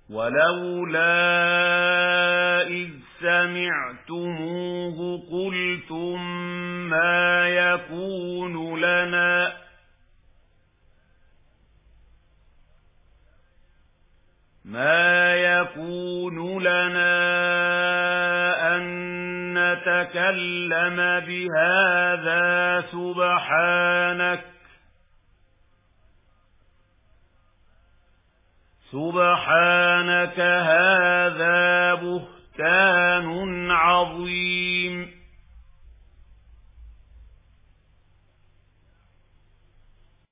ولولا إذ سمعتموه قلتم ما يكون لنا أن نتكلم بهذا سبحانك هذا بهتان عظيم.